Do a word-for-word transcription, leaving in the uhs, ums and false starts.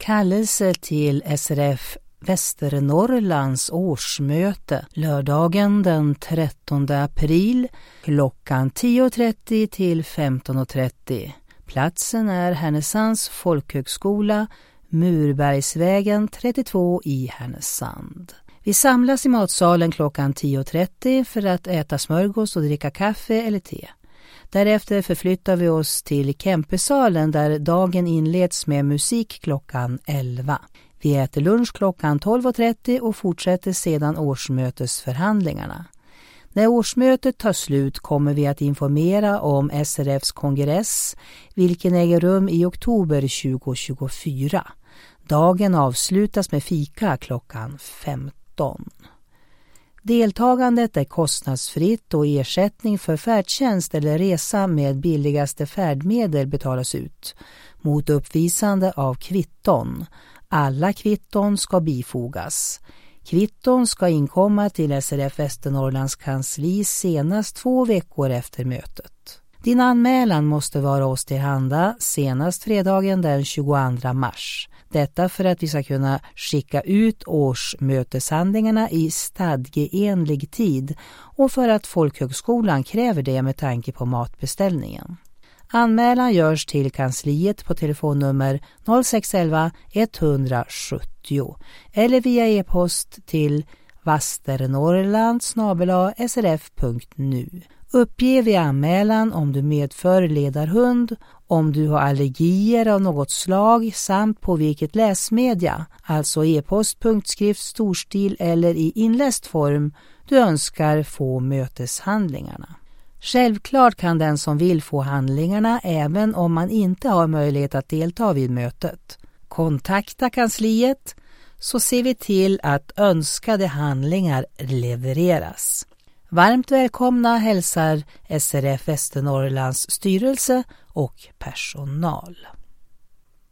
Kallelse till S R F Västernorrlands årsmöte lördagen den trettonde april klockan tio trettio till femton trettio. Platsen är Härnösands folkhögskola, Murbergsvägen trettiotvå i Härnösand. Vi samlas i matsalen klockan tio trettio för att äta smörgås och dricka kaffe eller te. Därefter förflyttar vi oss till Kempesalen där dagen inleds med musik klockan elva. Vi äter lunch klockan tolv trettio och fortsätter sedan årsmötesförhandlingarna. När årsmötet tar slut kommer vi att informera om S R F:s kongress, vilken äger rum i oktober tjugo tjugofyra. Dagen avslutas med fika klockan femton. Deltagandet är kostnadsfritt och ersättning för färdtjänst eller resa med billigaste färdmedel betalas ut mot uppvisande av kvitton. Alla kvitton ska bifogas. Kvitton ska inkomma till S R F Västernorrlands kansli senast två veckor efter mötet. Din anmälan måste vara oss till handa senast fredagen den tjugoandra mars. Detta för att vi ska kunna skicka ut årsmöteshandlingarna i stadgeenlig tid och för att folkhögskolan kräver det med tanke på matbeställningen. Anmälan görs till kansliet på telefonnummer noll sex elva ett sjuttio eller via e-post till vasternorrland snabel-a s r f punkt nu. Uppge vid anmälan om du medför ledarhund, om du har allergier av något slag samt på vilket läsmedia, alltså e-post, punktskrift, storstil eller i inläst form, du önskar få möteshandlingarna. Självklart kan den som vill få handlingarna även om man inte har möjlighet att delta vid mötet. Kontakta kansliet så ser vi till att önskade handlingar levereras. Varmt välkomna hälsar S R F Västernorrlands styrelse och personal.